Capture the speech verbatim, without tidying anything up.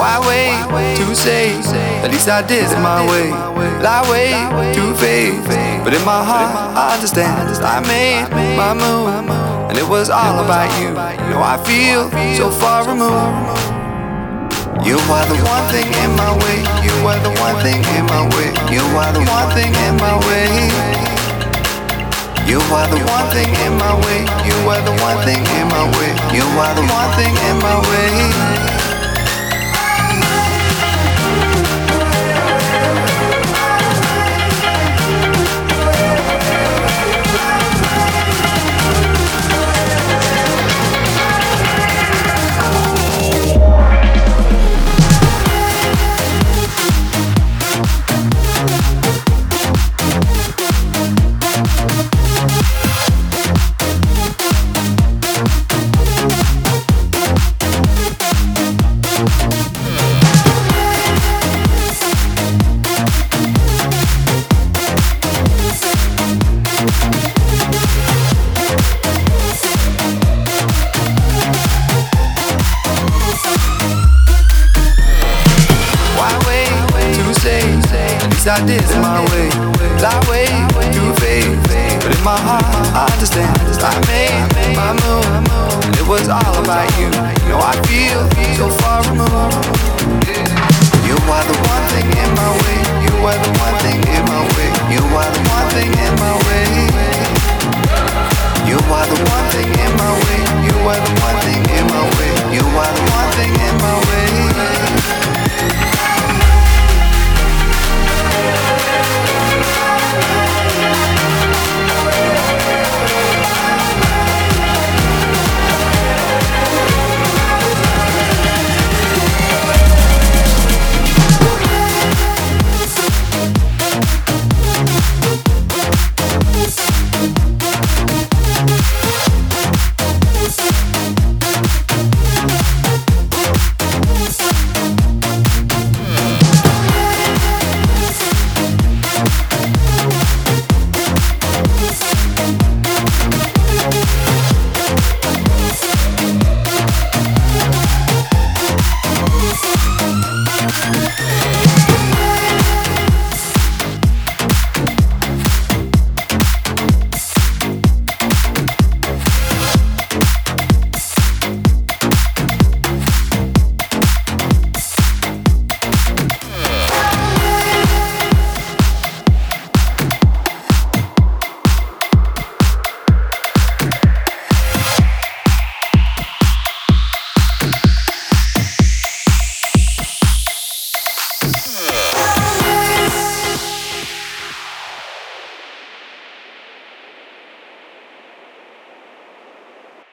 Why wait to say? At least I did it my way. I wait to faith, but in my heart I understand. I made my move, and it was all about you. Now I feel so far removed. You are the one thing in my way. You are the one thing in my way. You are the one thing in my way. You are the one thing in my way. You are the one thing in my way. You are the one thing in my way. I did it my way. I wait to faith, but in my heart I understand. I made my move, and it was all about you. You know I feel so far